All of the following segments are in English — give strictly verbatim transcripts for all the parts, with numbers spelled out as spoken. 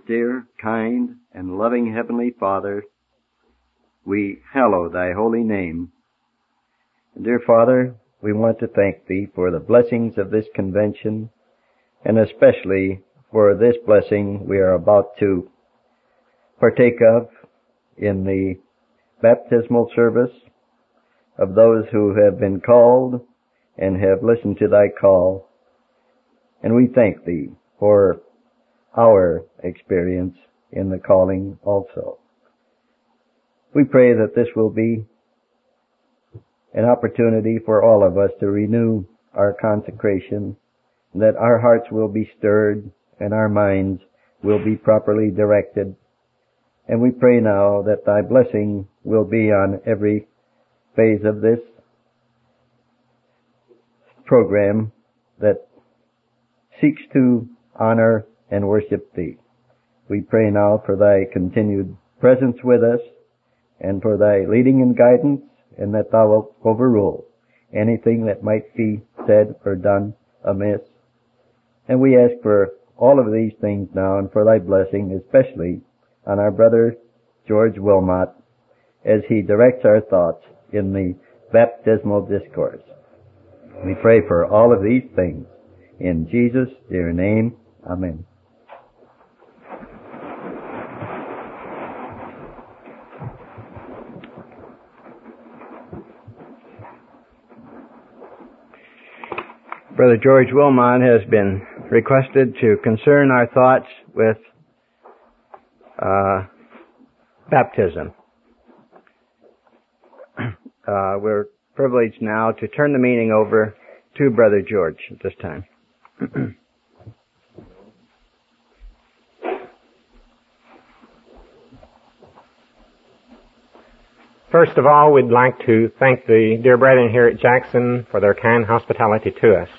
dear, kind, and loving Heavenly Father, we hallow Thy holy name. Dear Father, we want to thank Thee for the blessings of this convention, and especially for this blessing we are about to partake of in the baptismal service of those who have been called and have listened to Thy call. And we thank Thee for our experience in the calling also. We pray that this will be an opportunity for all of us to renew our consecration, that our hearts will be stirred and our minds will be properly directed. And we pray now that Thy blessing will be on every phase of this program that seeks to honor and worship Thee. We pray now for Thy continued presence with us and for Thy leading and guidance, and that Thou wilt overrule anything that might be said or done amiss. And we ask for all of these things now and for Thy blessing, especially on our brother George Wilmot as he directs our thoughts in the baptismal discourse. We pray for all of these things in Jesus' dear name. Amen. Brother George Wilmot has been requested to concern our thoughts with uh, baptism. Uh, we're privileged now to turn the meeting over to Brother George at this time. First of all, we'd like to thank the dear brethren here at Jackson for their kind hospitality to us.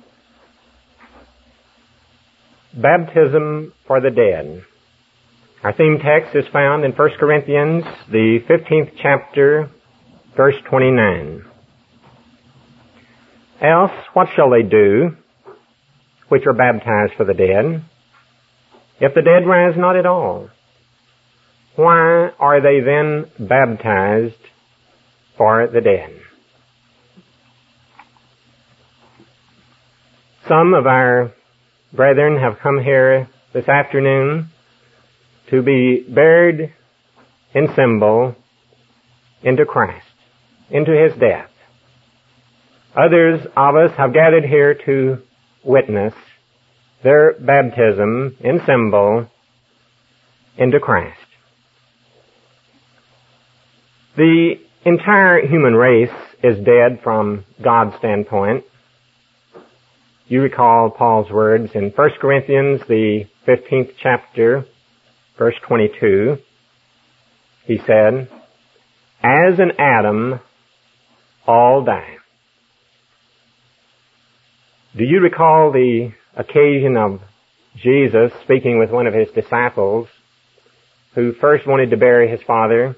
Baptism for the dead. Our theme text is found in First Corinthians, the fifteenth chapter, verse twenty-nine. Else, what shall they do, which are baptized for the dead, if the dead rise not at all? Why are they then baptized for the dead? Some of our brethren have come here this afternoon to be buried in symbol into Christ, into His death. Others of us have gathered here to witness their baptism in symbol into Christ. The entire human race is dead from God's standpoint. You recall Paul's words in First Corinthians, the fifteenth chapter, verse twenty-two. He said, "As in Adam, all die." Do you recall the occasion of Jesus speaking with one of His disciples who first wanted to bury his father?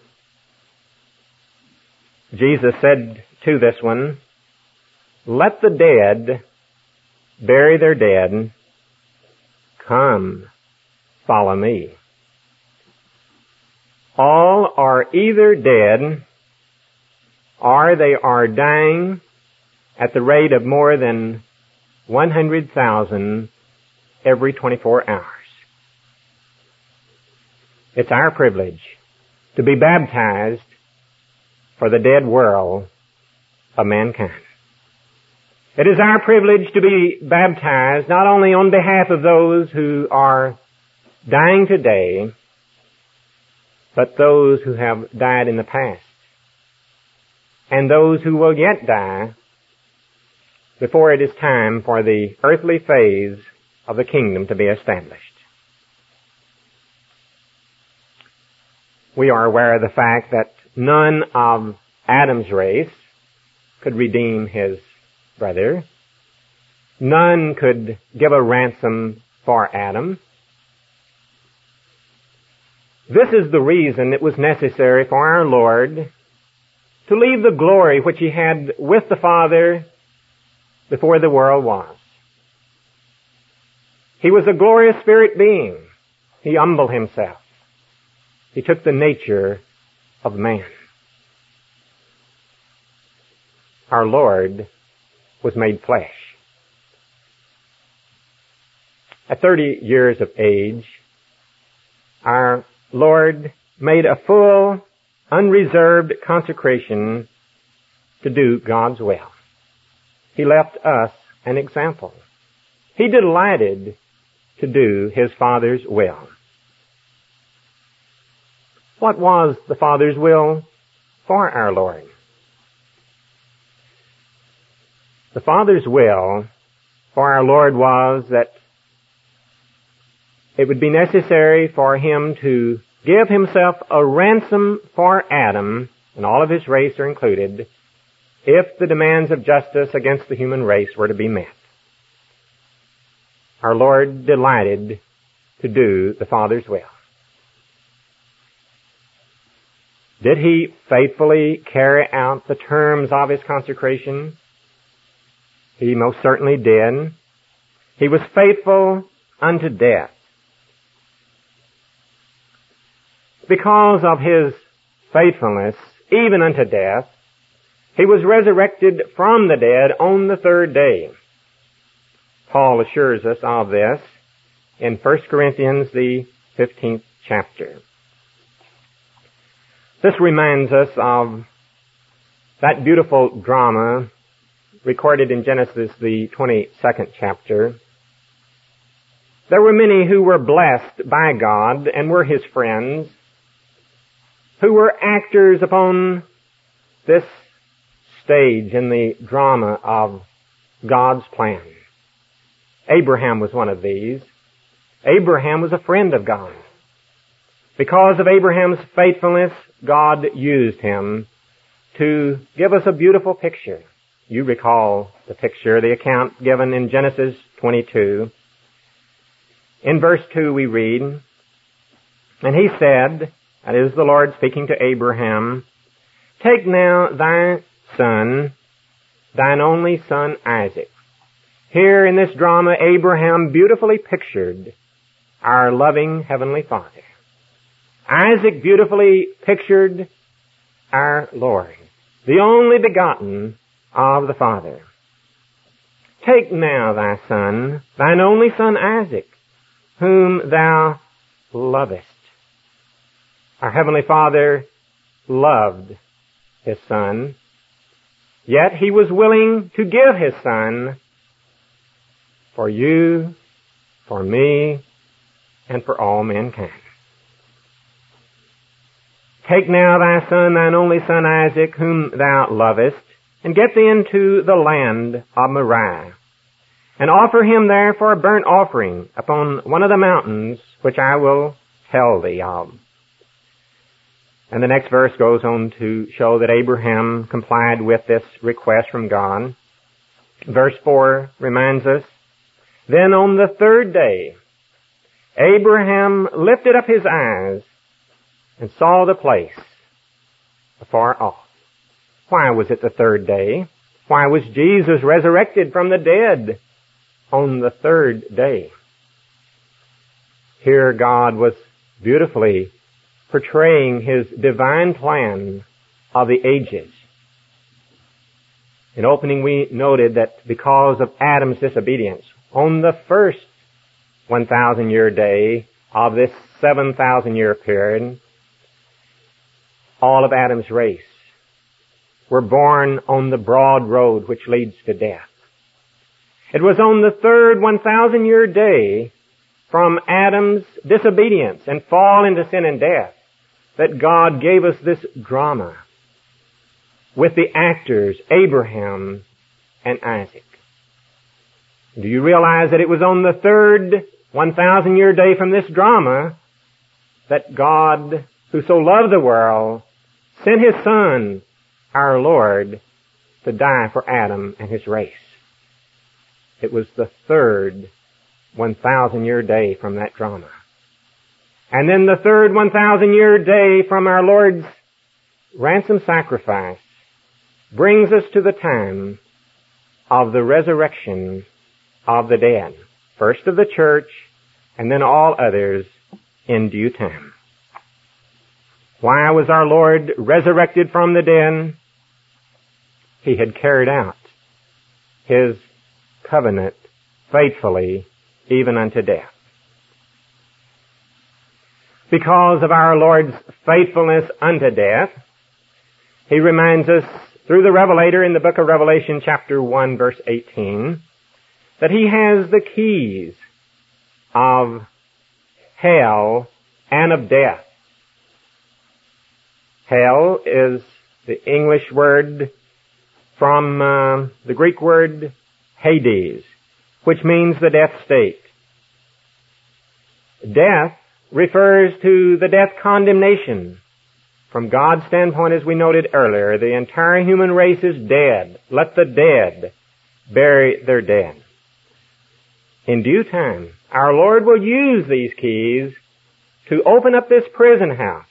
Jesus said to this one, "Let the dead bury their dead. Come, follow me." All are either dead or they are dying at the rate of more than one hundred thousand every twenty-four hours. It's our privilege to be baptized for the dead world of mankind. It is our privilege to be baptized not only on behalf of those who are dying today, but those who have died in the past, and those who will yet die before it is time for the earthly phase of the kingdom to be established. We are aware of the fact that none of Adam's race could redeem his brother. None could give a ransom for Adam. This is the reason it was necessary for our Lord to leave the glory which He had with the Father before the world was. He was a glorious spirit being, He humbled himself. He took the nature of man. Our Lord was made flesh. At thirty years of age, our Lord made a full, unreserved consecration to do God's will. He left us an example. He delighted to do His Father's will. What was the Father's will for our Lord? The Father's will for our Lord was that it would be necessary for Him to give Himself a ransom for Adam, and all of his race are included, if the demands of justice against the human race were to be met. Our Lord delighted to do the Father's will. Did He faithfully carry out the terms of His consecration? He most certainly did. He was faithful unto death. Because of His faithfulness, even unto death, He was resurrected from the dead on the third day. Paul assures us of this in First Corinthians, the fifteenth chapter. This reminds us of that beautiful drama recorded in Genesis, the twenty-second chapter. There were many who were blessed by God and were His friends, who were actors upon this stage in the drama of God's plan. Abraham was one of these. Abraham was a friend of God. Because of Abraham's faithfulness, God used him to give us a beautiful picture. You recall the picture, the account given in Genesis twenty-two. In verse two we read, "And he said," that is the Lord speaking to Abraham, "Take now thy son, thine only son Isaac." Here in this drama, Abraham beautifully pictured our loving Heavenly Father. Isaac beautifully pictured our Lord, the only begotten of the Father. "Take now thy son, thine only son Isaac, whom thou lovest." Our Heavenly Father loved His Son, yet He was willing to give His Son for you, for me, and for all mankind. "Take now thy son, thine only son Isaac, whom thou lovest, and get thee into the land of Moriah, and offer him there for a burnt offering upon one of the mountains which I will tell thee of." And the next verse goes on to show that Abraham complied with this request from God. Verse four reminds us, "Then on the third day, Abraham lifted up his eyes and saw the place afar off." Why was it the third day? Why was Jesus resurrected from the dead on the third day? Here God was beautifully portraying His divine plan of the ages. In opening, we noted that because of Adam's disobedience, on the first one thousand year day of this seven thousand year period, all of Adam's race were born on the broad road which leads to death. It was on the third one thousand year day from Adam's disobedience and fall into sin and death that God gave us this drama with the actors Abraham and Isaac. Do you realize that it was on the third one thousand year day from this drama that God, who so loved the world, sent His Son, our Lord, to die for Adam and his race? It was the third one thousand year day from that drama. And then the third one thousand year day from our Lord's ransom sacrifice brings us to the time of the resurrection of the dead. First of the church, and then all others in due time. Why was our Lord resurrected from the dead? He had carried out His covenant faithfully even unto death. Because of our Lord's faithfulness unto death, He reminds us through the Revelator in the book of Revelation chapter one verse eighteen that He has the keys of hell and of death. Hell is the English word from uh, the Greek word Hades, which means the death state. Death refers to the death condemnation. From God's standpoint, as we noted earlier, the entire human race is dead. Let the dead bury their dead. In due time, our Lord will use these keys to open up this prison house.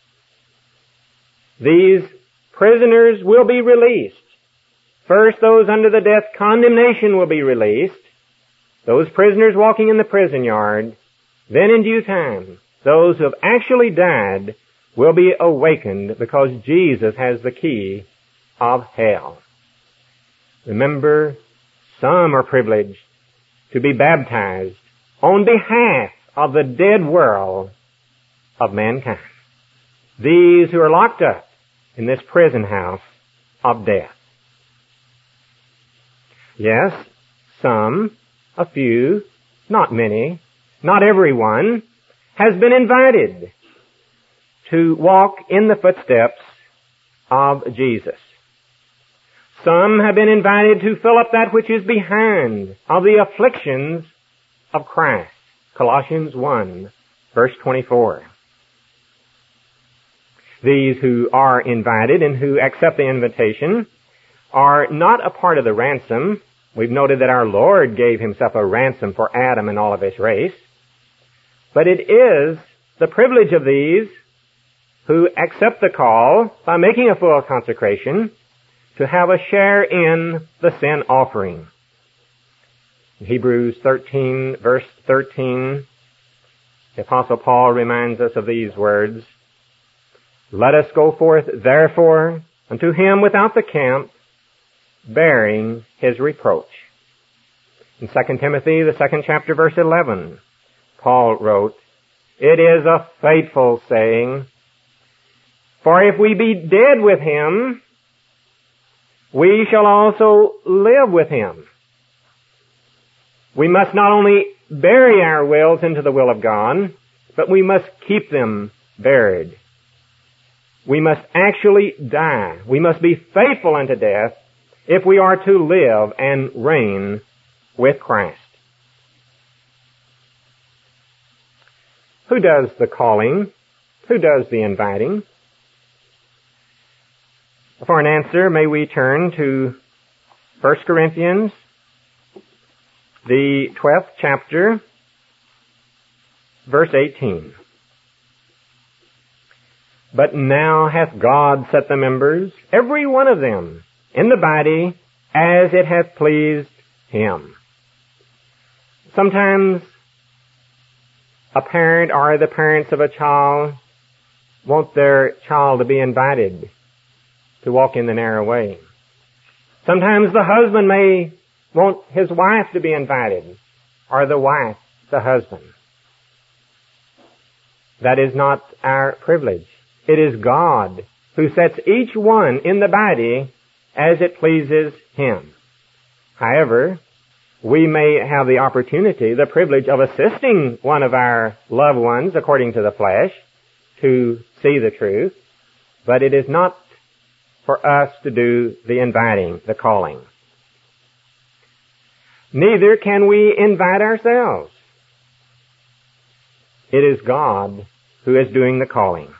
These prisoners will be released. First, those under the death condemnation will be released. Those prisoners walking in the prison yard. Then in due time, those who have actually died will be awakened because Jesus has the key of hell. Remember, some are privileged to be baptized on behalf of the dead world of mankind. These who are locked up in this prison house of death. Yes, some, a few, not many, not everyone, has been invited to walk in the footsteps of Jesus. Some have been invited to fill up that which is behind of the afflictions of Christ. Colossians one, verse twenty-four. These who are invited and who accept the invitation are not a part of the ransom. We've noted that our Lord gave Himself a ransom for Adam and all of his race. But it is the privilege of these who accept the call by making a full consecration to have a share in the sin offering. In Hebrews thirteen, verse thirteen, the Apostle Paul reminds us of these words, "Let us go forth, therefore, unto him without the camp, bearing his reproach." In Second Timothy, the second chapter, verse eleven, Paul wrote, "It is a faithful saying, for if we be dead with him, we shall also live with him." We must not only bury our wills into the will of God, but we must keep them buried. We must actually die. We must be faithful unto death if we are to live and reign with Christ. Who does the calling? Who does the inviting? For an answer, may we turn to First Corinthians, the twelfth chapter, verse eighteen. "But now hath God set the members, every one of them, in the body, as it hath pleased Him." Sometimes a parent or the parents of a child want their child to be invited to walk in the narrow way. Sometimes the husband may want his wife to be invited, or the wife the husband. That is not our privilege. It is God who sets each one in the body as it pleases Him. However, we may have the opportunity, the privilege of assisting one of our loved ones according to the flesh to see the truth, but it is not for us to do the inviting, the calling. Neither can we invite ourselves. It is God who is doing the calling.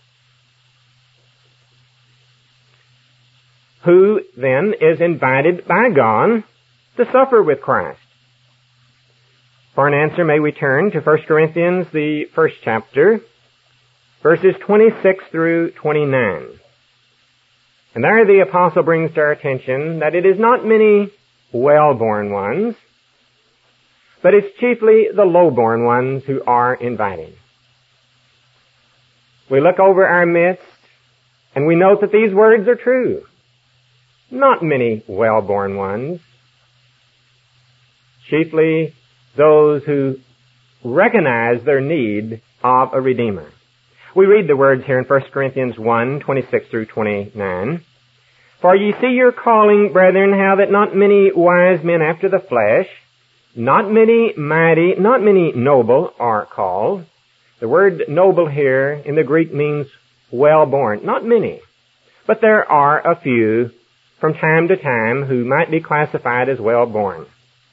Who then is invited by God to suffer with Christ? For an answer, may we turn to First Corinthians, the first chapter, verses twenty-six through twenty-nine. And there the apostle brings to our attention that it is not many well-born ones, but it's chiefly the low-born ones who are invited. we look over our midst, and we note that these words are true. Not many well-born ones. Chiefly those who recognize their need of a Redeemer. We read the words here in First Corinthians one, twenty-six through twenty-nine. For ye see your calling, brethren, how that not many wise men after the flesh, not many mighty, not many noble are called. The word noble here in the Greek means well-born. Not many. But there are a few from time to time who might be classified as well-born.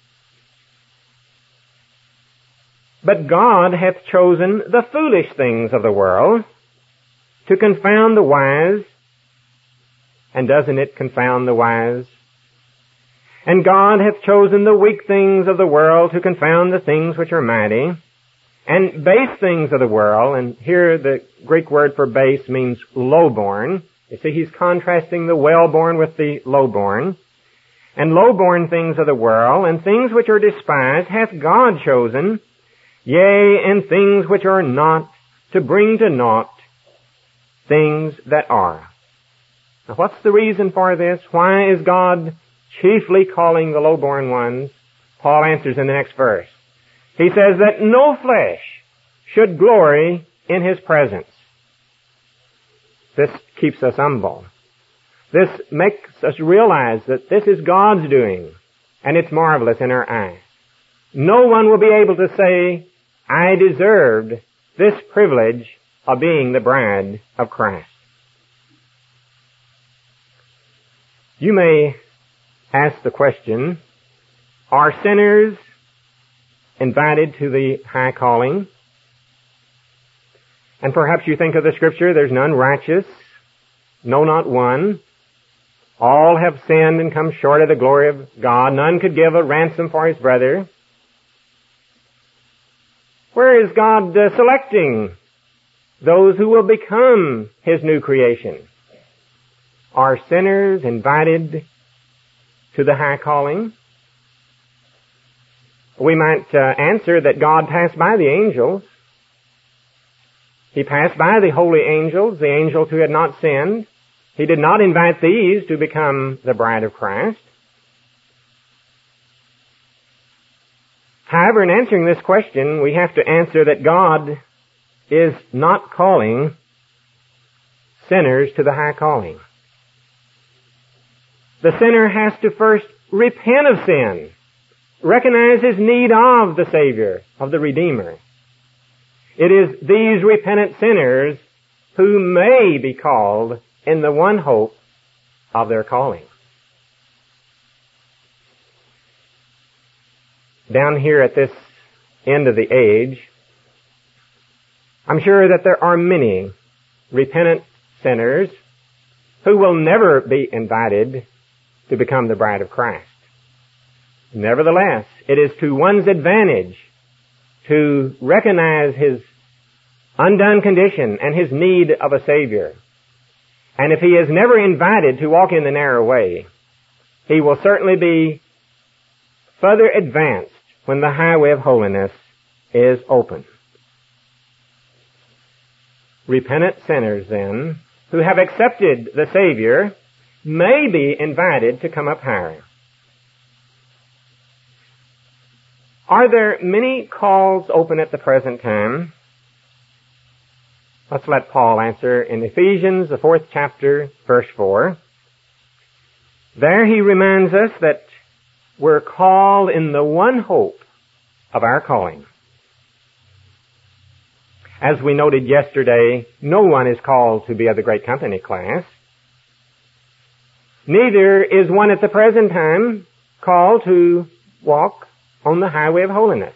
But God hath chosen the foolish things of the world to confound the wise. And doesn't it confound the wise? And God hath chosen the weak things of the world to confound the things which are mighty, and base things of the world, and here the Greek word for base means low-born. You see, he's contrasting the well-born with the low-born. And low-born things of the world, and things which are despised, hath God chosen, yea, and things which are not, to bring to naught things that are. Now, what's the reason for this? Why is God chiefly calling the low-born ones? Paul answers in the next verse. He says that no flesh should glory in his presence. This keeps us humble. This makes us realize that this is God's doing, and it's marvelous in our eyes. No one will be able to say, I deserved this privilege of being the bride of Christ. You may ask the question, are sinners invited to the high calling? And perhaps you think of the scripture, there's none righteous, no, not one. All have sinned and come short of the glory of God. None could give a ransom for his brother. Where is God uh, selecting those who will become his new creation? Are sinners invited to the high calling? We might uh, answer that God passed by the angels. He passed by the holy angels, the angels who had not sinned. He did not invite these to become the bride of Christ. However, in answering this question, we have to answer that God is not calling sinners to the high calling. The sinner has to first repent of sin, recognize his need of the Savior, of the Redeemer. It is these repentant sinners who may be called in the one hope of their calling. Down here at this end of the age, I'm sure that there are many repentant sinners who will never be invited to become the bride of Christ. Nevertheless, it is to one's advantage to recognize his undone condition and his need of a Savior. And if he is never invited to walk in the narrow way, he will certainly be further advanced when the highway of holiness is open. Repentant sinners, then, who have accepted the Savior, may be invited to come up higher. Are there many calls open at the present time? Let's let Paul answer in Ephesians, the fourth chapter, verse four. There he reminds us that we're called in the one hope of our calling. As we noted yesterday, no one is called to be of the great company class. Neither is one at the present time called to walk on the highway of holiness.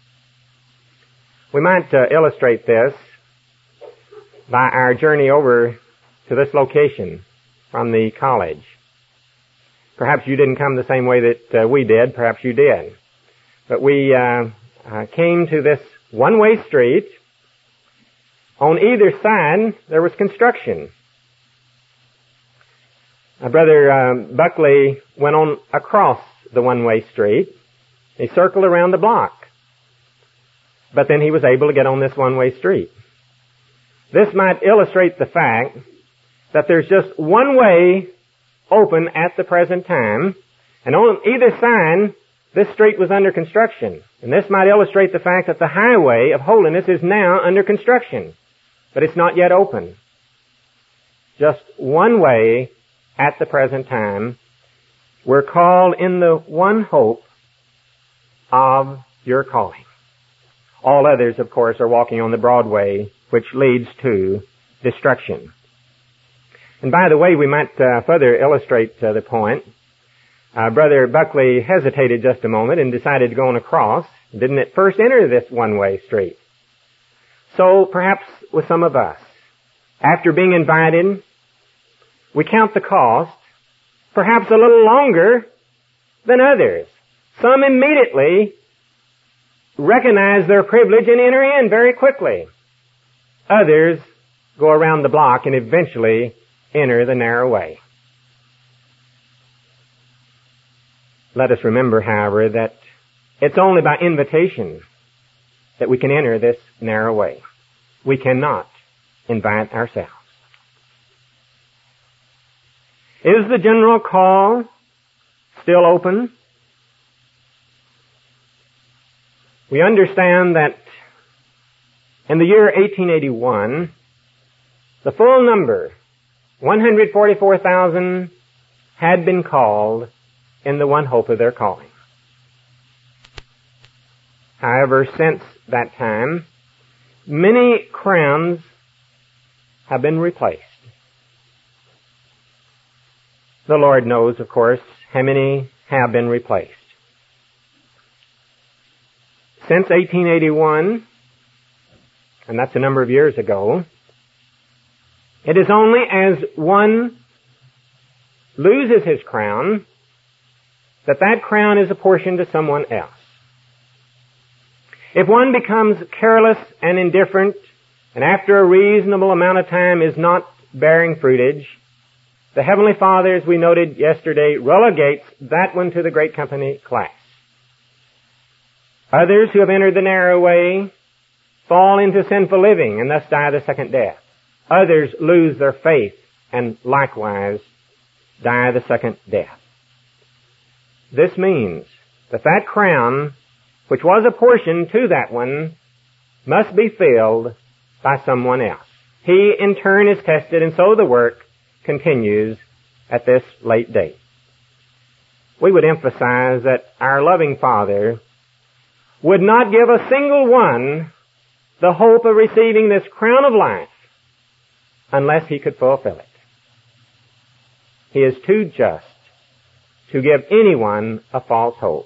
We might uh, illustrate this by our journey over to this location from the college. Perhaps you didn't come the same way that uh, we did. Perhaps you did. But we uh, uh, came to this one-way street. On either side, there was construction. Uh, Brother uh, Buckley went on across the one-way street. He circled around the block. But then he was able to get on this one-way street. This might illustrate the fact that there's just one way open at the present time, and on either side, this street was under construction. And this might illustrate the fact that the highway of holiness is now under construction, but it's not yet open. Just one way at the present time. We're called in the one hope of your calling. All others, of course, are walking on the broad way, which leads to destruction. And by the way, we might uh, further illustrate uh, the point. Uh, Brother Buckley hesitated just a moment and decided to go on across. Didn't at first enter this one-way street. So perhaps with some of us, after being invited, we count the cost, perhaps a little longer than others. Some immediately recognize their privilege and enter in very quickly. Others go around the block and eventually enter the narrow way. Let us remember, however, that it's only by invitation that we can enter this narrow way. We cannot invite ourselves. Is the general call still open? We understand that in the year eighteen eighty-one, the full number, one hundred forty-four thousand, had been called in the one hope of their calling. However, since that time, many crowns have been replaced. The Lord knows, of course, how many have been replaced. Since eighteen eighty-one, and that's a number of years ago, it is only as one loses his crown that that crown is apportioned to someone else. If one becomes careless and indifferent, and after a reasonable amount of time is not bearing fruitage, the Heavenly Father, as we noted yesterday, relegates that one to the great company class. Others who have entered the narrow way fall into sinful living and thus die the second death. Others lose their faith and likewise die the second death. This means that that crown, which was apportioned to that one, must be filled by someone else. He in turn is tested, and so the work continues at this late date. We would emphasize that our loving Father would not give a single one the hope of receiving this crown of life unless he could fulfill it. He is too just to give anyone a false hope.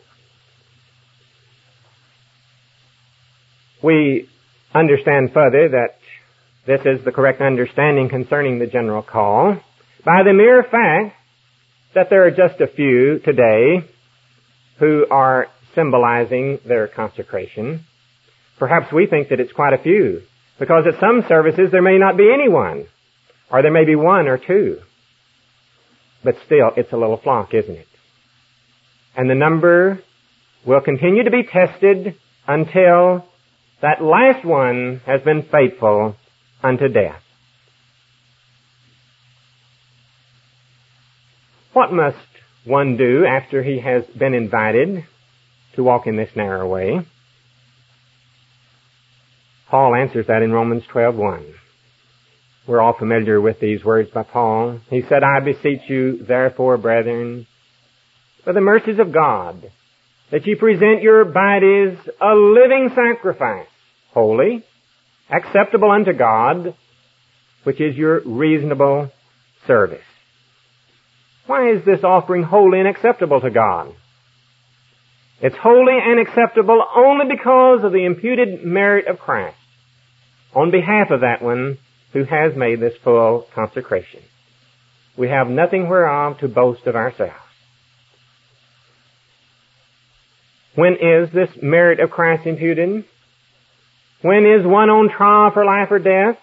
We understand further that this is the correct understanding concerning the general call by the mere fact that there are just a few today who are symbolizing their consecration. Perhaps we think that it's quite a few, because at some services there may not be anyone, or there may be one or two. But still, it's a little flock, isn't it? And the number will continue to be tested until that last one has been faithful unto death. What must one do after he has been invited to walk in this narrow way? Paul answers that in Romans twelve one. We're all familiar with these words by Paul. He said, I beseech you, therefore, brethren, by the mercies of God, that ye present your bodies a living sacrifice, holy, acceptable unto God, which is your reasonable service. Why is this offering holy and acceptable to God? It's holy and acceptable only because of the imputed merit of Christ on behalf of that one who has made this full consecration. We have nothing whereof to boast of ourselves. When is this merit of Christ imputed? When is one on trial for life or death?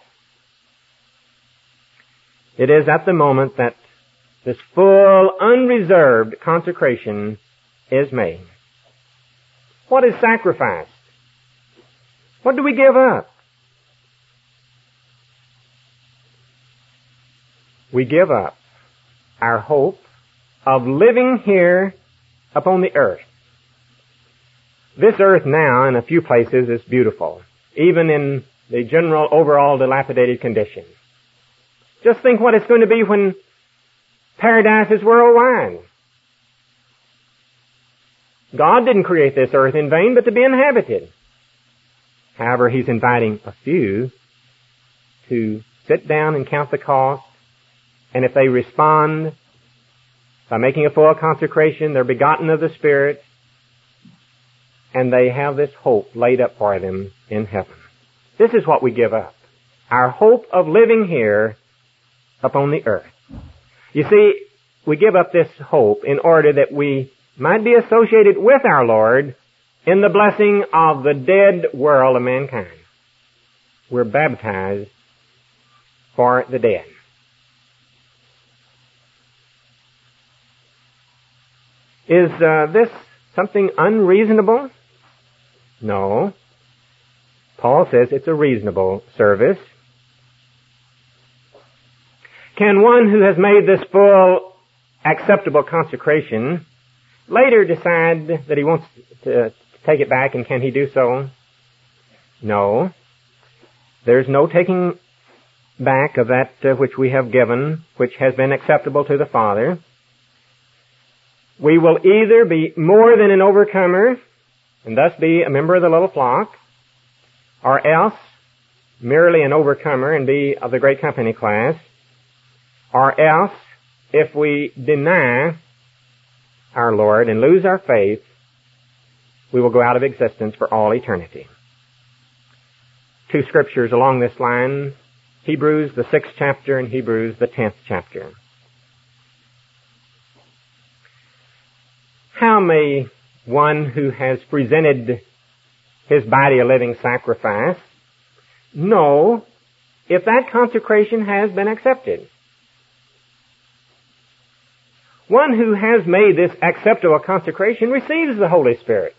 It is at the moment that this full, unreserved consecration is made. What is sacrificed? What do we give up? we give up our hope of living here upon the earth. This earth now, in a few places, is beautiful, even in the general overall dilapidated condition. Just think what it's going to be when paradise is worldwide. God didn't create this earth in vain, but to be inhabited. However, He's inviting a few to sit down and count the cost, and if they respond by making a full consecration, they're begotten of the Spirit, and they have this hope laid up for them in heaven. This is what we give up. Our hope of living here upon the earth. You see, we give up this hope in order that we might be associated with our Lord in the blessing of the dead world of mankind. We're baptized for the dead. Is uh, this something unreasonable? No. Paul says it's a reasonable service. Can one who has made this full, acceptable consecration later decide that he wants to take it back, and can he do so? No. There's no taking back of that uh, which we have given, which has been acceptable to the Father. We will either be more than an overcomer, and thus be a member of the little flock, or else merely an overcomer and be of the great company class, or else, if we deny our Lord and lose our faith, we will go out of existence for all eternity. Two scriptures along this line, Hebrews, the sixth chapter, and Hebrews, the tenth chapter. How may one who has presented his body a living sacrifice know if that consecration has been accepted? One who has made this acceptable consecration receives the Holy Spirit.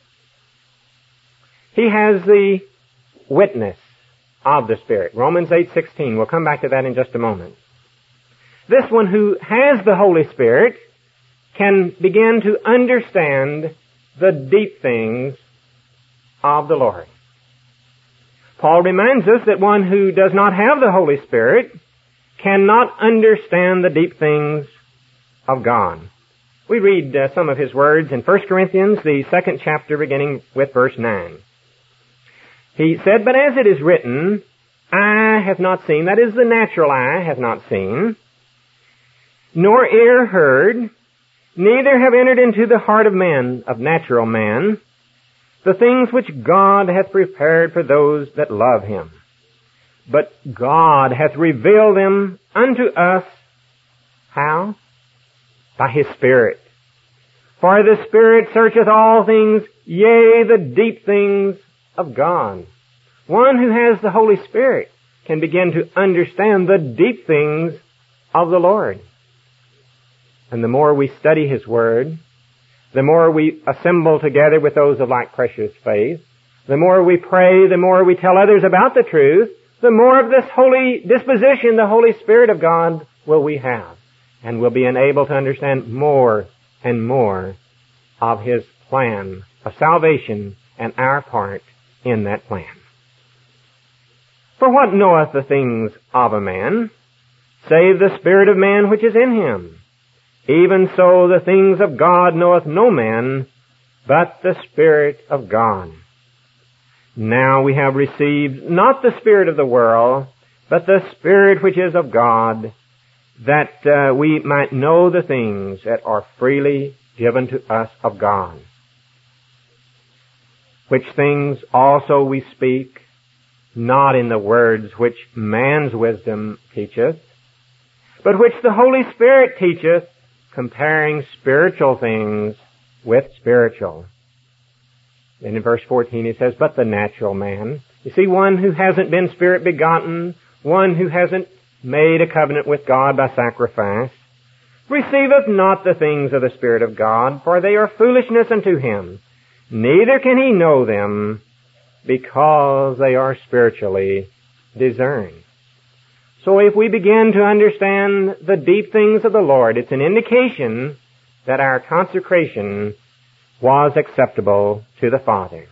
He has the witness of the Spirit. Romans eight sixteen. We'll come back to that in just a moment. This one who has the Holy Spirit can begin to understand the deep things of the Lord. Paul reminds us that one who does not have the Holy Spirit cannot understand the deep things of God. We read uh, some of his words in First Corinthians, the second chapter, beginning with verse nine. He said, "But as it is written, eye hath not seen," that is, the natural eye hath not seen, "nor ear heard, neither have entered into the heart of man," of natural man, "the things which God hath prepared for those that love Him. But God hath revealed them unto us." How? By His Spirit. "For the Spirit searcheth all things, yea, the deep things of God." One who has the Holy Spirit can begin to understand the deep things of the Lord. And the more we study His Word, the more we assemble together with those of like precious faith, the more we pray, the more we tell others about the truth, the more of this holy disposition, the Holy Spirit of God, will we have. And we'll be enabled to understand more and more of His plan of salvation and our part in that plan. "For what knoweth the things of a man, save the spirit of man which is in him? Even so the things of God knoweth no man, but the Spirit of God. Now we have received not the spirit of the world, but the Spirit which is of God, that uh, we might know the things that are freely given to us of God. Which things also we speak, not in the words which man's wisdom teacheth, but which the Holy Spirit teacheth, comparing spiritual things with spiritual." And in verse fourteen he says, "But the natural man," you see, one who hasn't been Spirit begotten, one who hasn't made a covenant with God by sacrifice, "receiveth not the things of the Spirit of God, for they are foolishness unto him. Neither can he know them, because they are spiritually discerned." So if we begin to understand the deep things of the Lord, it's an indication that our consecration was acceptable to the Father.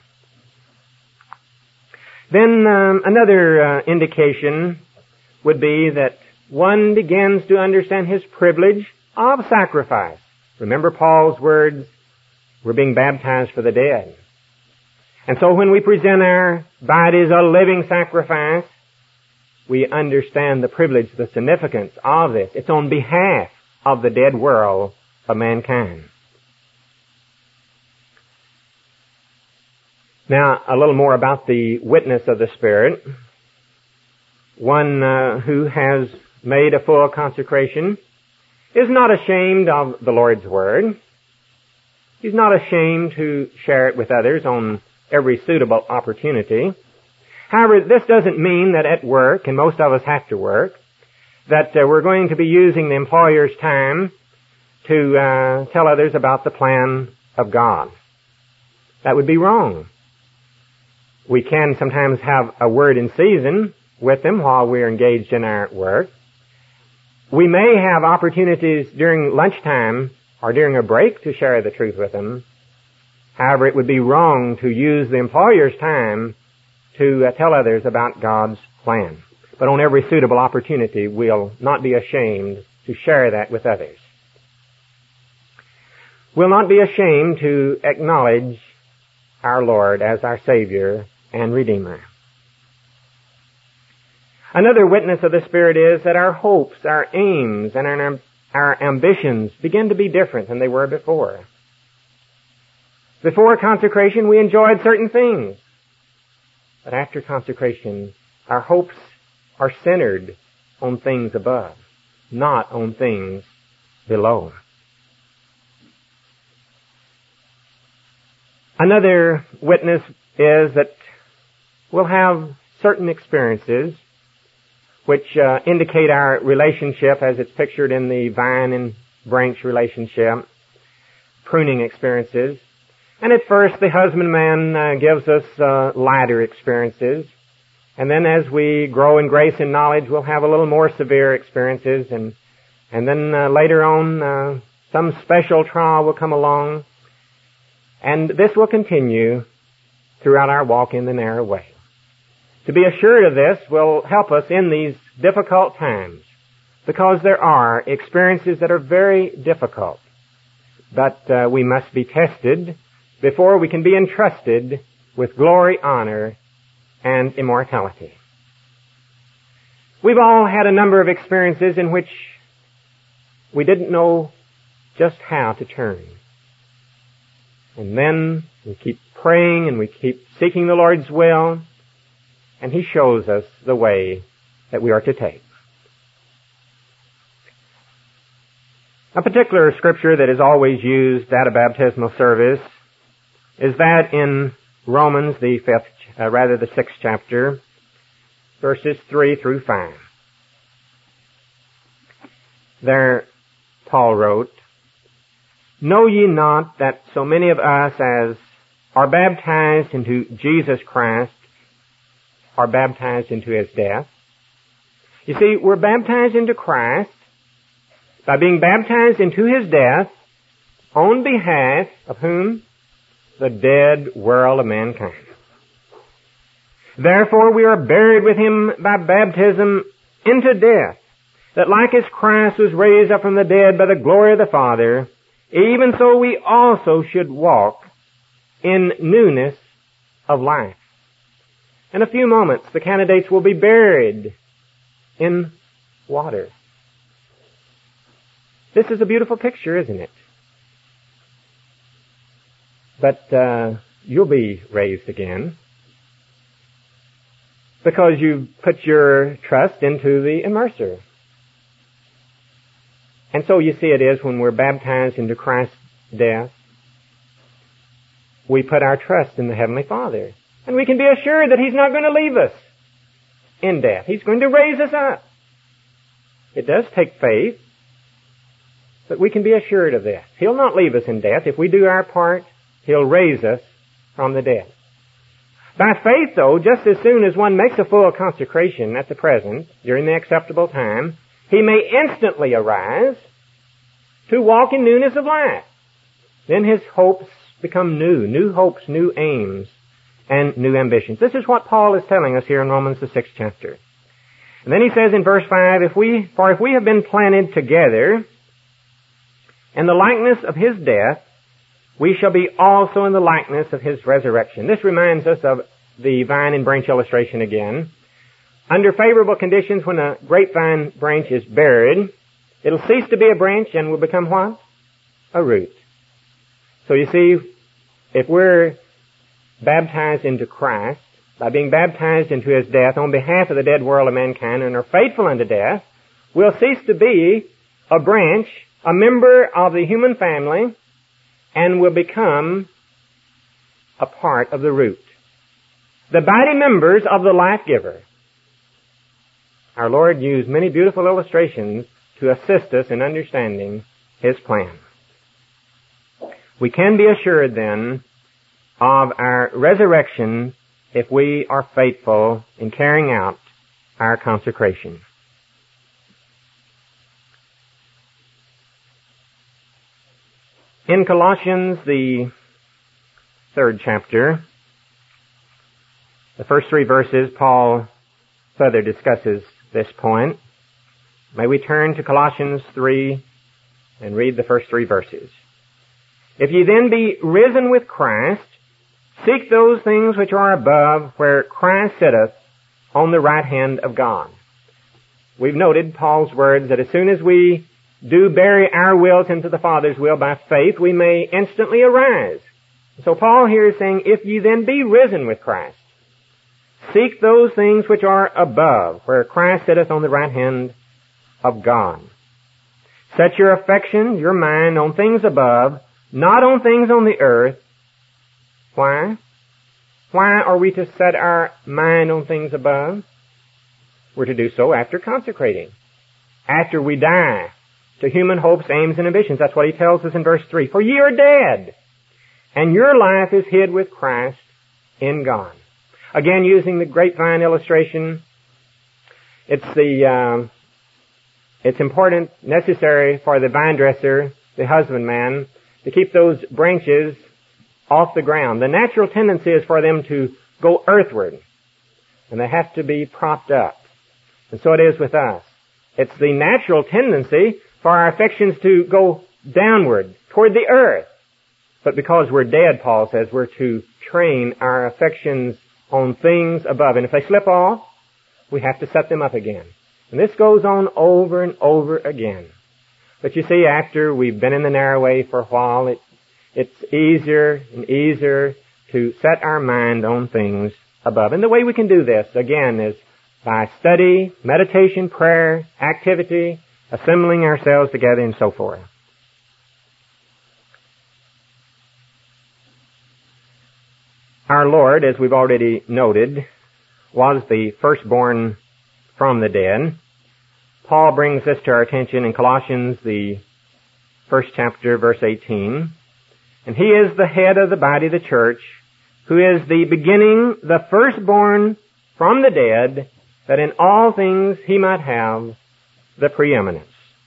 Then um, another uh, indication would be that one begins to understand his privilege of sacrifice. Remember Paul's words, we're being baptized for the dead. And so when we present our bodies a living sacrifice, we understand the privilege, the significance of this. It's on behalf of the dead world of mankind. Now, a little more about the witness of the Spirit. One uh, who has made a full consecration is not ashamed of the Lord's Word. He's not ashamed to share it with others on every suitable opportunity. However, this doesn't mean that at work, and most of us have to work, that uh, we're going to be using the employer's time to uh, tell others about the plan of God. That would be wrong. We can sometimes have a word in season with them while we're engaged in our work. We may have opportunities during lunchtime or during a break to share the truth with them. However, it would be wrong to use the employer's time to uh, tell others about God's plan. But on every suitable opportunity, we'll not be ashamed to share that with others. We'll not be ashamed to acknowledge our Lord as our Savior and Redeemer. Another witness of the Spirit is that our hopes, our aims, and our, our ambitions begin to be different than they were before. Before consecration, we enjoyed certain things. But after consecration, our hopes are centered on things above, not on things below. Another witness is that we'll have certain experiences which uh, indicate our relationship as it's pictured in the vine and branch relationship, pruning experiences. And at first, the husbandman uh, gives us uh, lighter experiences. And then as we grow in grace and knowledge, we'll have a little more severe experiences. And and then uh, later on, uh, some special trial will come along. And this will continue throughout our walk in the narrow way. To be assured of this will help us in these difficult times, because there are experiences that are very difficult. But uh, we must be tested before we can be entrusted with glory, honor, and immortality. We've all had a number of experiences in which we didn't know just how to turn. And then we keep praying and we keep seeking the Lord's will, and He shows us the way that we are to take. A particular scripture that is always used at a baptismal service is that in Romans, the fifth, uh, rather the sixth chapter, verses three through five. There, Paul wrote, "Know ye not that so many of us as are baptized into Jesus Christ are baptized into His death?" You see, we're baptized into Christ by being baptized into His death on behalf of whom? The dead world of mankind. Therefore we are buried with Him by baptism into death, that like as Christ was raised up from the dead by the glory of the Father, even so we also should walk in newness of life. In a few moments, the candidates will be buried in water. This is a beautiful picture, isn't it? But uh, you'll be raised again because you put your trust into the immerser. And so you see it is when we're baptized into Christ's death, we put our trust in the Heavenly Father. And we can be assured that He's not going to leave us in death. He's going to raise us up. It does take faith, but we can be assured of this. He'll not leave us in death. If we do our part, He'll raise us from the dead. By faith, though, just as soon as one makes a full consecration at the present, during the acceptable time, he may instantly arise to walk in newness of life. Then his hopes become new, new hopes, new aims, and new ambitions. This is what Paul is telling us here in Romans, the sixth chapter. And then he says in verse five, if we, for if we have been planted together in the likeness of his death, we shall be also in the likeness of his resurrection. This reminds us of the vine and branch illustration again. Under favorable conditions, when a grapevine branch is buried, it'll cease to be a branch and will become what? A root. So you see, if we're baptized into Christ, by being baptized into his death on behalf of the dead world of mankind and are faithful unto death, we'll cease to be a branch, a member of the human family, and will become a part of the root. The body members of the life giver. Our Lord used many beautiful illustrations to assist us in understanding his plan. We can be assured then of our resurrection if we are faithful in carrying out our consecration. In Colossians, the third chapter, the first three verses, Paul further discusses this point. May we turn to Colossians three and read the first three verses. If ye then be risen with Christ, seek those things which are above, where Christ sitteth on the right hand of God. We've noted Paul's words that as soon as we do bury our wills into the Father's will by faith, we may instantly arise. So Paul here is saying, if ye then be risen with Christ, seek those things which are above, where Christ sitteth on the right hand of God. Set your affection, your mind, on things above, not on things on the earth. Why? Why are we to set our mind on things above? We're to do so after consecrating, after we die to human hopes, aims, and ambitions. That's what he tells us in verse three. For ye are dead, and your life is hid with Christ in God. Again, using the grapevine illustration, it's the uh, it's important, necessary for the vine dresser, the husbandman, to keep those branches off the ground. The natural tendency is for them to go earthward, and they have to be propped up. And so it is with us. It's the natural tendency for our affections to go downward, toward the earth. But because we're dead, Paul says, we're to train our affections on things above. And if they slip off, we have to set them up again. And this goes on over and over again. But you see, after we've been in the narrow way for a while, it, it's easier and easier to set our mind on things above. And the way we can do this, again, is by study, meditation, prayer, activity, assembling ourselves together, and so forth. Our Lord, as we've already noted, was the firstborn from the dead. Paul brings this to our attention in Colossians, the first chapter, verse eighteen. And he is the head of the body, the church, who is the beginning, the firstborn from the dead, that in all things he might have the preeminence.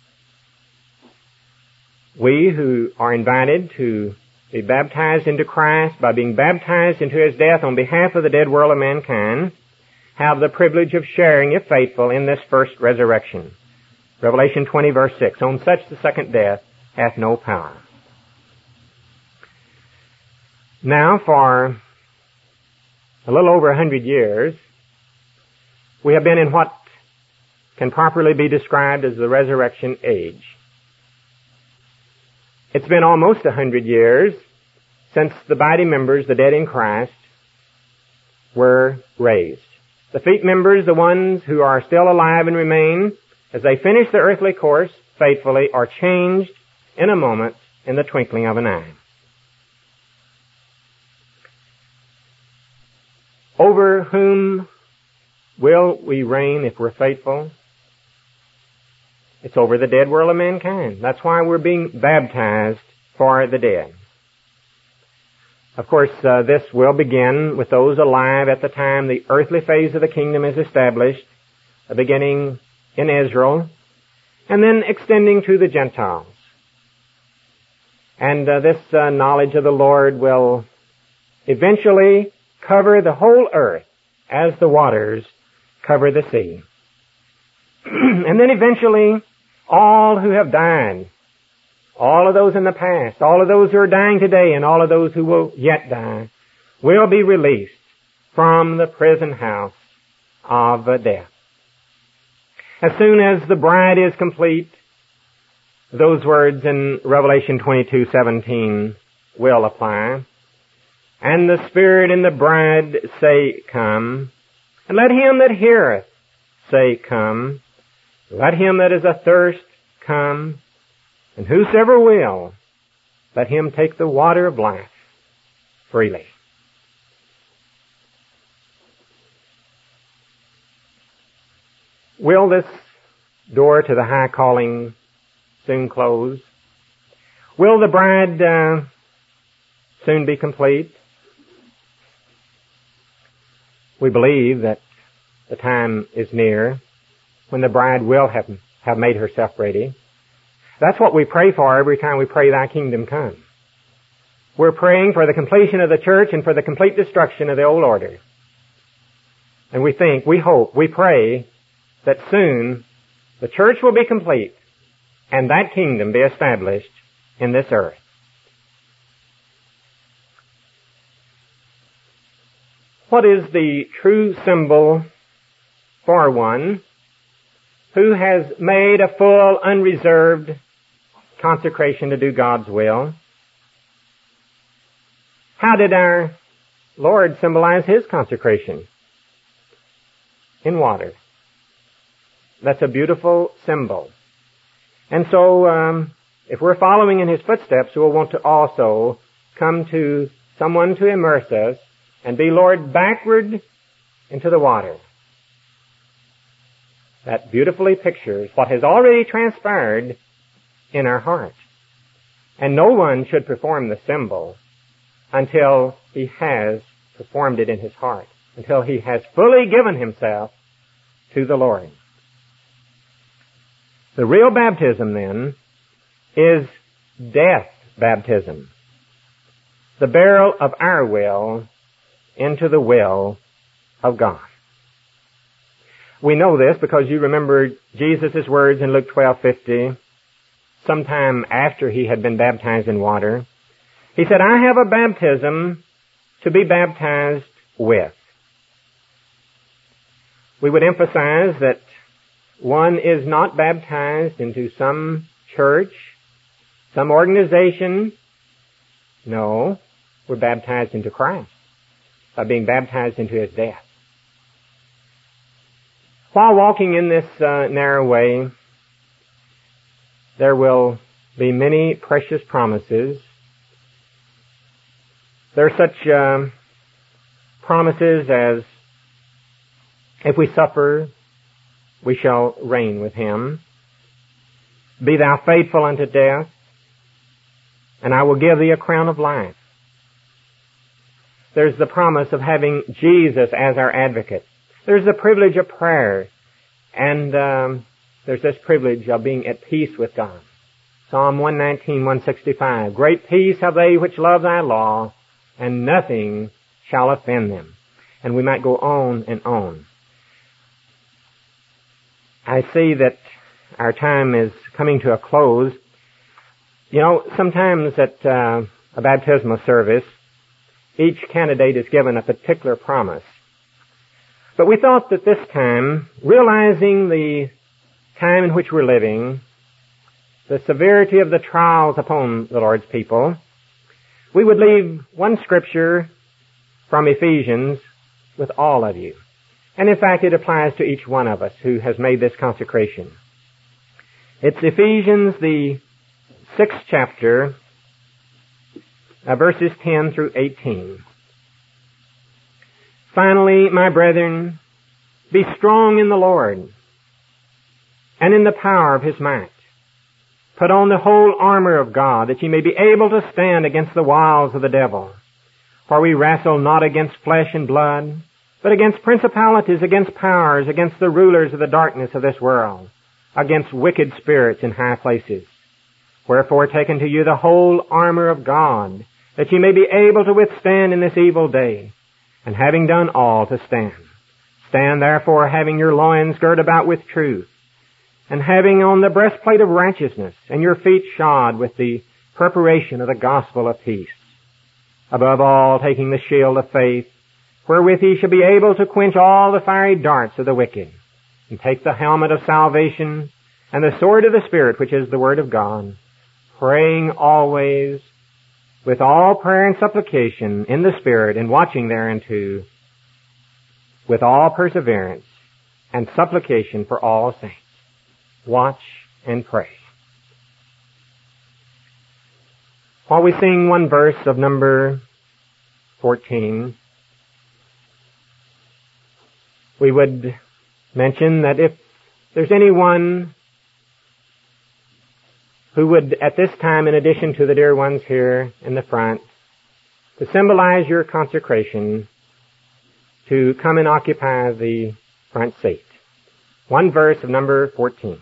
We who are invited to be baptized into Christ by being baptized into his death on behalf of the dead world of mankind have the privilege of sharing, if faithful, in this first resurrection. Revelation twenty, verse six. On such the second death hath no power. Now, for a little over a hundred years, we have been in what can properly be described as the resurrection age. It's been almost a hundred years since the body members, the dead in Christ, were raised. The feet members, the ones who are still alive and remain, as they finish their earthly course faithfully, are changed in a moment, in the twinkling of an eye. Over whom will we reign if we're faithful? It's over the dead world of mankind. That's why we're being baptized for the dead. Of course, uh, this will begin with those alive at the time the earthly phase of the kingdom is established, uh, beginning in Israel, and then extending to the Gentiles. And uh, this uh, knowledge of the Lord will eventually cover the whole earth as the waters cover the sea. And then eventually, all who have died, all of those in the past, all of those who are dying today, and all of those who will yet die, will be released from the prison house of death. As soon as the bride is complete, those words in Revelation twenty-two seventeen will apply. And the Spirit and the bride say, Come. And let him that heareth say, Come. Let him that is athirst come. And whosoever will, let him take the water of life freely. Will this door to the high calling soon close? Will the bride uh, soon be complete? We believe that the time is near when the bride will have, have made herself ready. That's what we pray for every time we pray, Thy kingdom come. We're praying for the completion of the church and for the complete destruction of the old order. And we think, we hope, we pray that soon the church will be complete and that kingdom be established in this earth. What is the true symbol for one who has made a full, unreserved consecration to do God's will? How did our Lord symbolize His consecration? In water. That's a beautiful symbol. And so, um, if we're following in His footsteps, we'll want to also come to someone to immerse us and be lured backward into the water. That beautifully pictures what has already transpired in our heart. And no one should perform the symbol until he has performed it in his heart, until he has fully given himself to the Lord. The real baptism, then, is death baptism. The burial of our will into the will of God. We know this because you remember Jesus' words in Luke twelve fifty, sometime after he had been baptized in water. He said, I have a baptism to be baptized with. We would emphasize that one is not baptized into some church, some organization. No, we're baptized into Christ by being baptized into His death. While walking in this uh, narrow way, there will be many precious promises. There are such uh, promises as, if we suffer, we shall reign with Him. Be thou faithful unto death, and I will give thee a crown of life. There's the promise of having Jesus as our advocate. There's the privilege of prayer, and um, there's this privilege of being at peace with God. Psalm one nineteen, one sixty-five, great peace have they which love thy law, and nothing shall offend them. And we might go on and on. I see that our time is coming to a close. You know, sometimes at uh, a baptismal service, each candidate is given a particular promise. But we thought that this time, realizing the time in which we're living, the severity of the trials upon the Lord's people, we would leave one scripture from Ephesians with all of you. And in fact, it applies to each one of us who has made this consecration. It's Ephesians, the sixth chapter, uh, verses ten through eighteen. Finally, my brethren, be strong in the Lord and in the power of His might. Put on the whole armor of God, that ye may be able to stand against the wiles of the devil. For we wrestle not against flesh and blood, but against principalities, against powers, against the rulers of the darkness of this world, against wicked spirits in high places. Wherefore take unto you the whole armor of God, that ye may be able to withstand in this evil day, and having done all, to stand. Stand therefore, having your loins girt about with truth, and having on the breastplate of righteousness, and your feet shod with the preparation of the gospel of peace. Above all, taking the shield of faith, wherewith ye shall be able to quench all the fiery darts of the wicked, and take the helmet of salvation, and the sword of the Spirit, which is the Word of God, praying always with all prayer and supplication in the Spirit, and watching thereunto with all perseverance and supplication for all saints. Watch and pray. While we sing one verse of number fourteen, we would mention that if there's anyone who would, at this time, in addition to the dear ones here in the front, to symbolize your consecration, to come and occupy the front seat. One verse of number fourteen.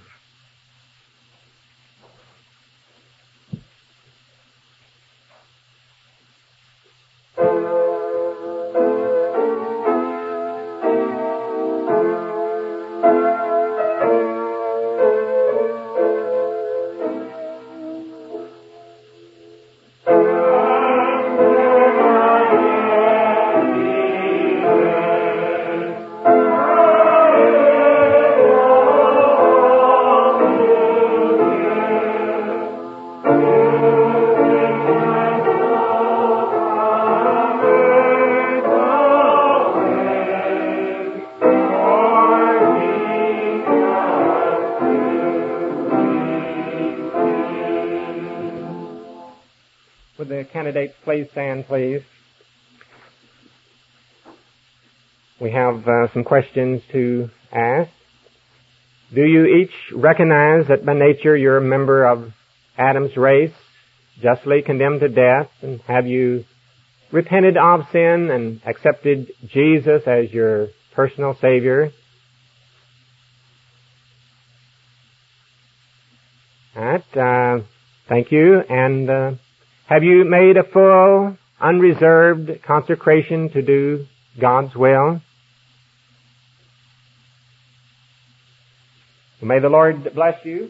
Would the candidates please stand, please? We have uh, some questions to ask. Do you each recognize that by nature you're a member of Adam's race, justly condemned to death, and have you repented of sin and accepted Jesus as your personal Savior? All right, uh, thank you. And uh, have you made a full, unreserved consecration to do God's will? May the Lord bless you.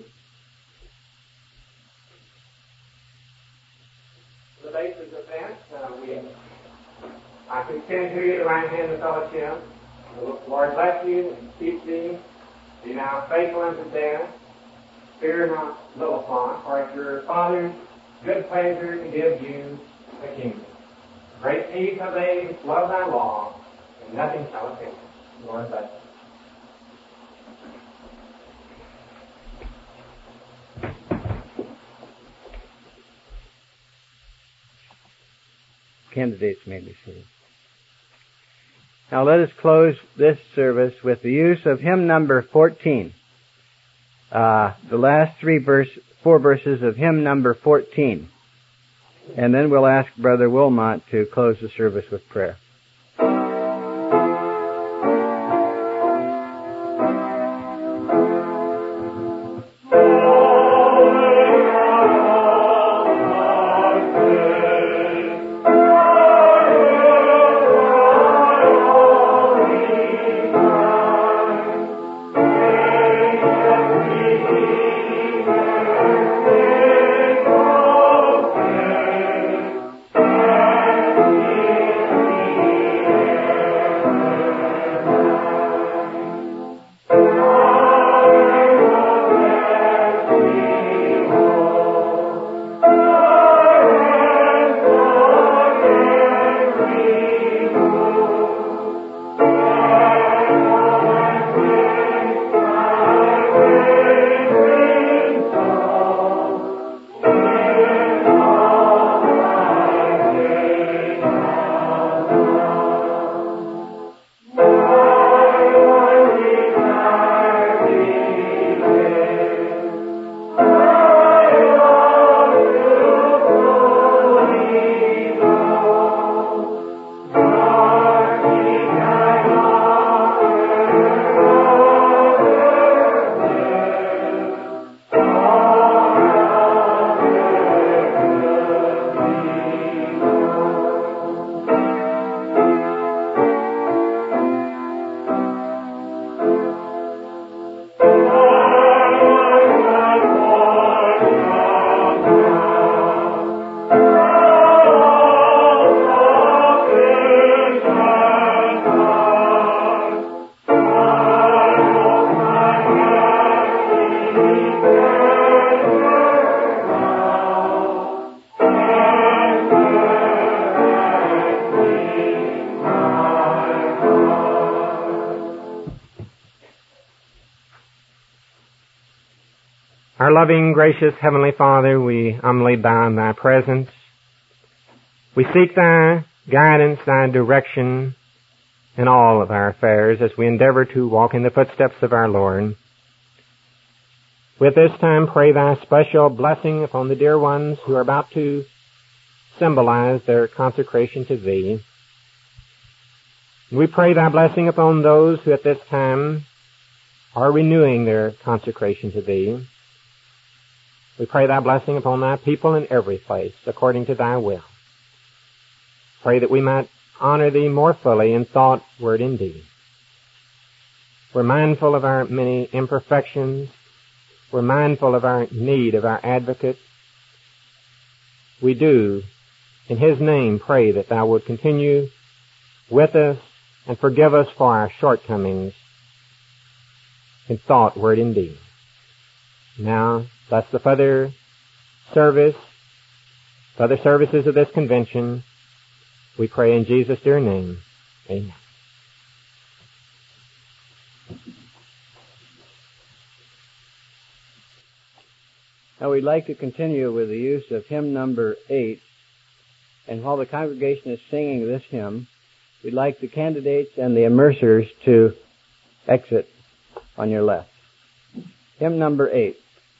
The basis of that, uh, we, I can extend to you the right hand of fellowship. The Lord bless you and keep thee. Be now faithful unto death. Fear not, little flock, for it's your Father's good pleasure to give you the kingdom. Great peace have they which love thy law, and nothing shall offend them. Lord bless you. Candidates may be seated. Now let us close this service with the use of hymn number fourteen. Uh, the last three verse, four verses of hymn number fourteen. And then we'll ask Brother Wilmot to close the service with prayer. Our loving, gracious Heavenly Father, we humbly bow in Thy presence. We seek Thy guidance, Thy direction in all of our affairs as we endeavor to walk in the footsteps of our Lord. With this time, pray Thy special blessing upon the dear ones who are about to symbolize their consecration to Thee. We pray Thy blessing upon those who at this time are renewing their consecration to Thee. We pray Thy blessing upon Thy people in every place, according to Thy will. Pray that we might honor Thee more fully in thought, word, and deed. We're mindful of our many imperfections. We're mindful of our need of our advocate. We do, in His name, pray that Thou would continue with us and forgive us for our shortcomings in thought, word, and deed. Now, bless the further service, further services of this convention. We pray in Jesus' dear name. Amen. Now we'd like to continue with the use of hymn number eight. And while the congregation is singing this hymn, we'd like the candidates and the immersers to exit on your left. Hymn number eight.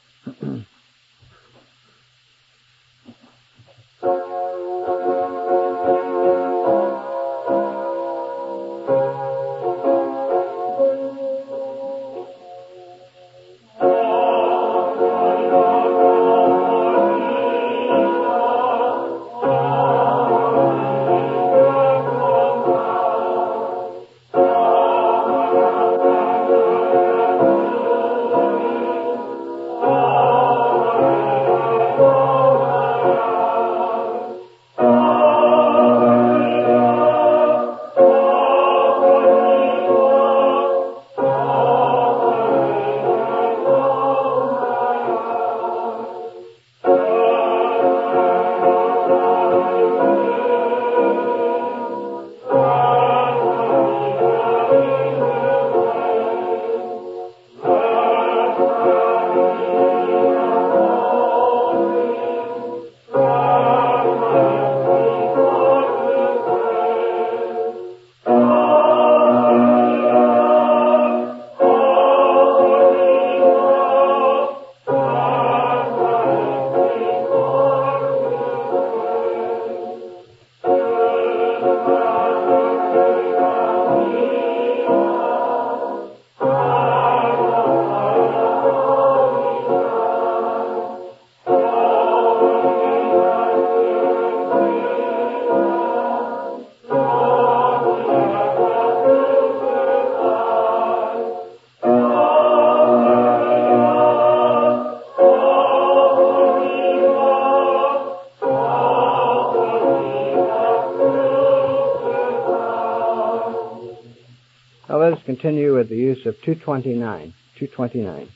Continue with the use of two twenty-nine. two twenty-nine.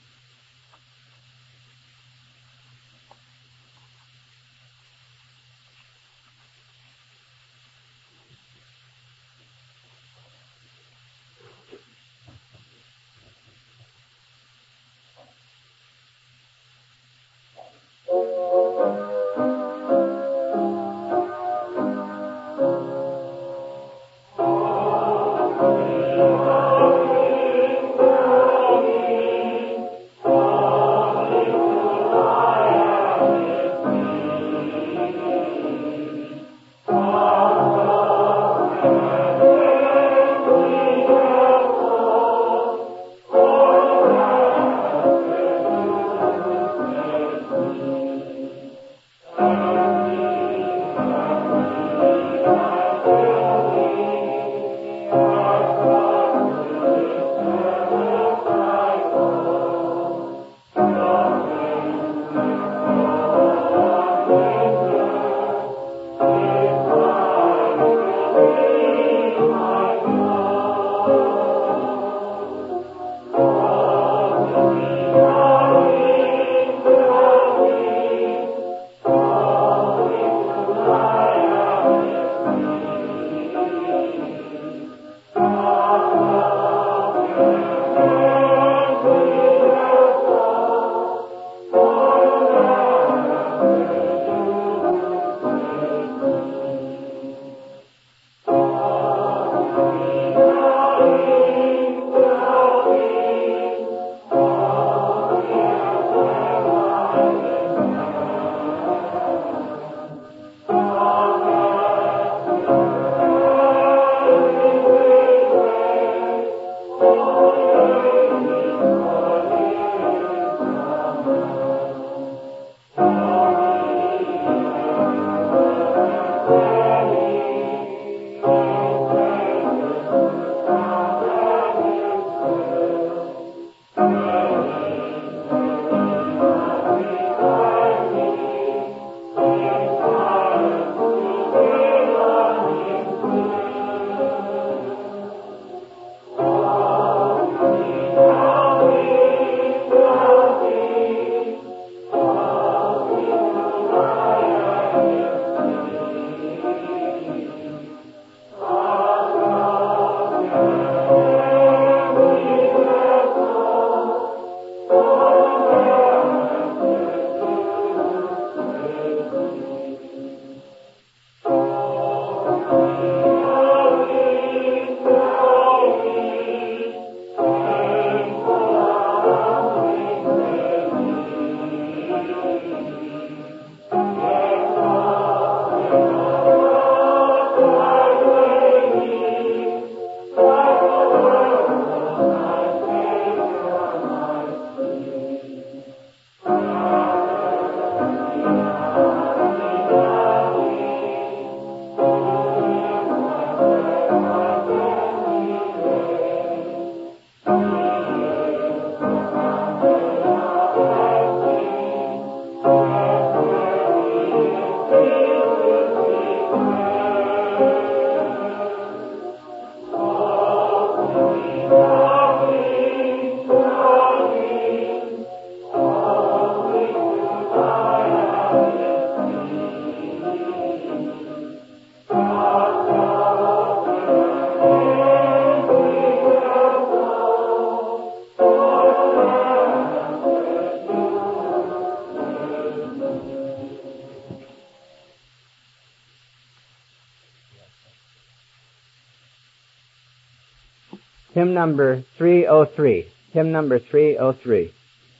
hymn number three oh three. Hymn number three oh three.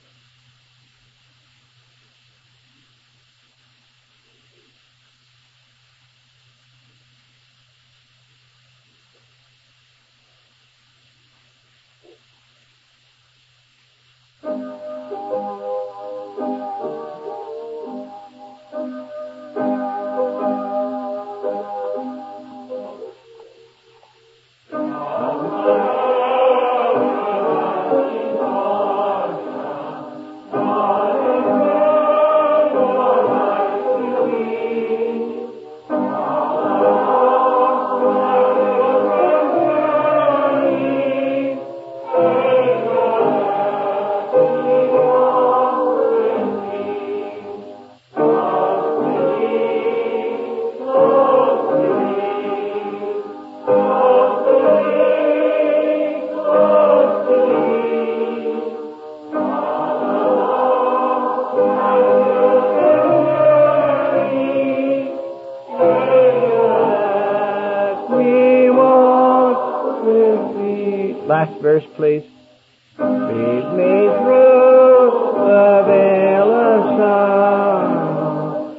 Last verse, please. Lead me through the veil of sorrow.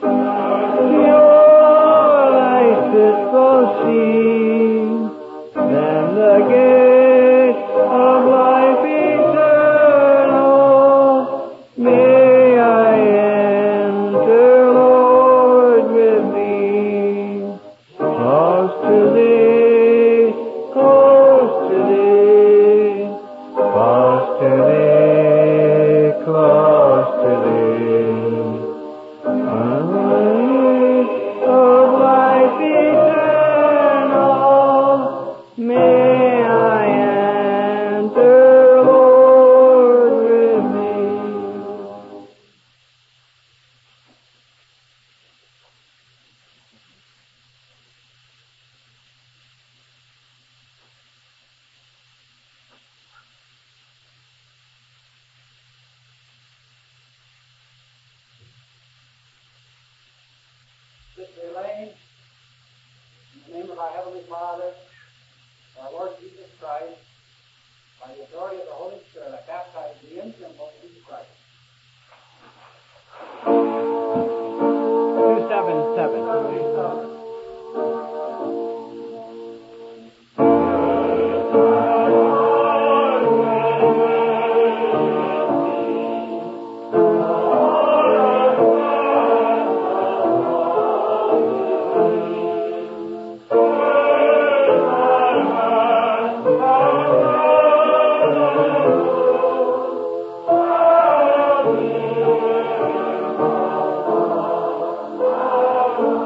Your light is so seen. Then the gate of life eternal. May I enter, Lord, with thee. Close to thee, close to thee. Close to thee, close to thee. A light of life eternal. May I enter, Lord, with thee. Sister Elaine, in the name of our Heavenly Father, our Lord Jesus Christ, by the authority of the Holy Spirit, I baptize thee in symbol of Jesus Christ. two seven seven. Amen.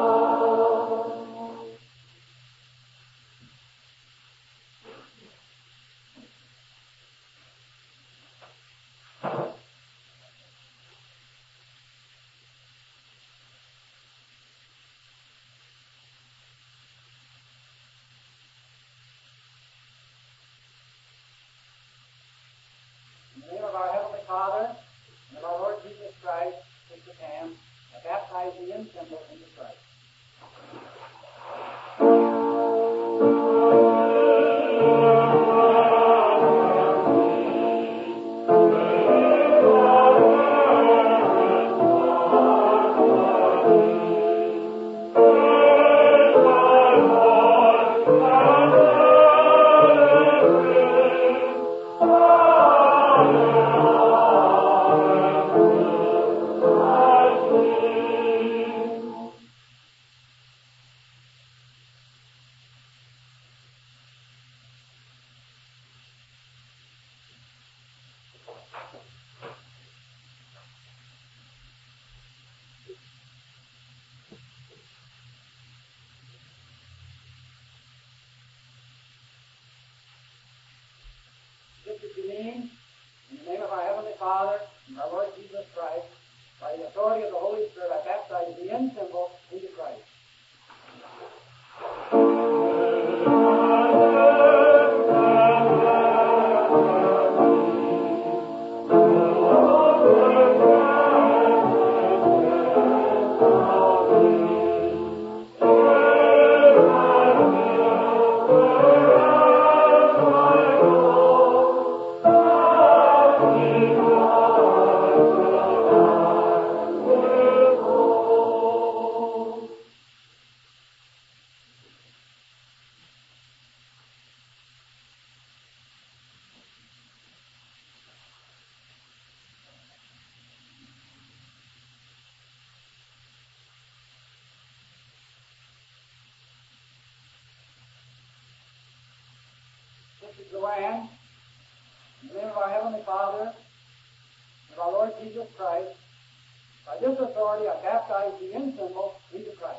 Joanne, in the name of our Heavenly Father, and of our Lord Jesus Christ, by this authority I baptize thee in symbol, Jesus Christ.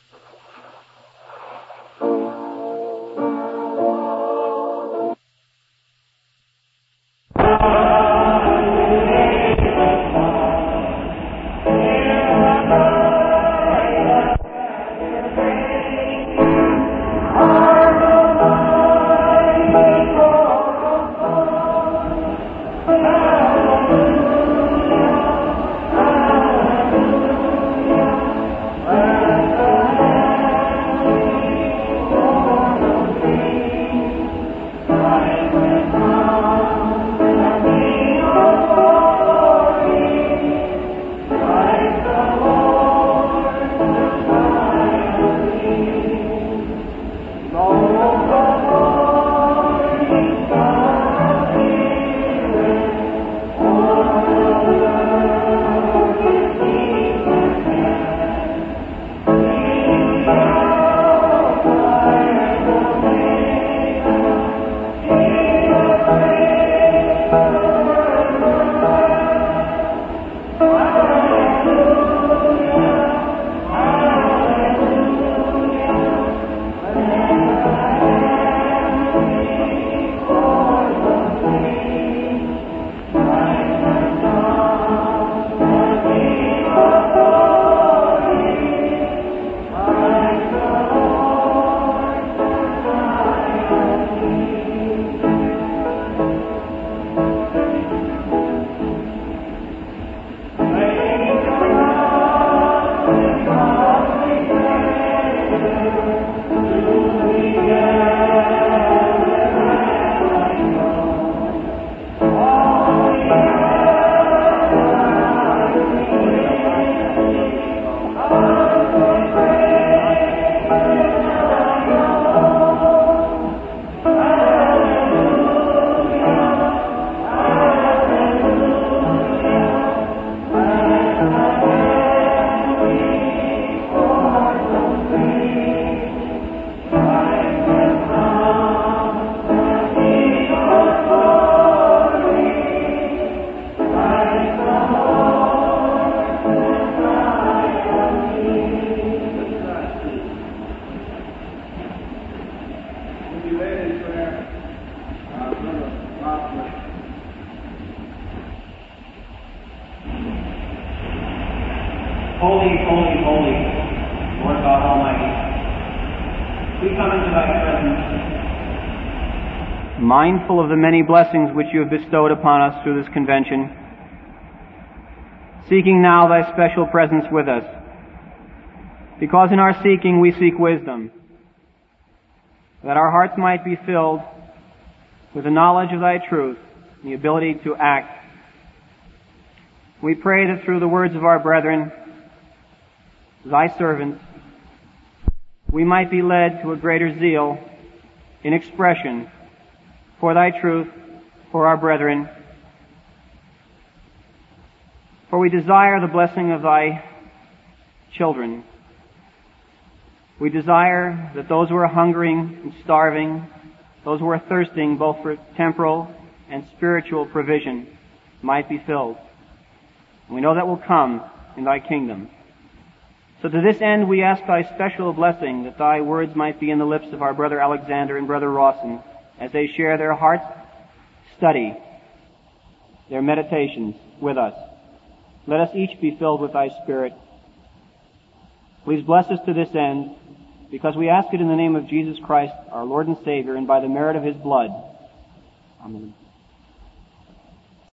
Holy, holy, holy, Lord God Almighty, we come into thy presence, mindful of the many blessings which you have bestowed upon us through this convention, seeking now thy special presence with us, because in our seeking we seek wisdom, that our hearts might be filled with the knowledge of thy truth and the ability to act. We pray that through the words of our brethren, thy servants, we might be led to a greater zeal in expression for thy truth, for our brethren. For we desire the blessing of thy children. We desire that those who are hungering and starving, those who are thirsting both for temporal and spiritual provision, might be filled. And we know that will come in thy kingdom. So to this end we ask thy special blessing, that thy words might be in the lips of our brother Alexander and brother Rawson as they share their heart's study, their meditations with us. Let us each be filled with thy Spirit. Please bless us to this end, because we ask it in the name of Jesus Christ, our Lord and Savior, and by the merit of his blood. Amen.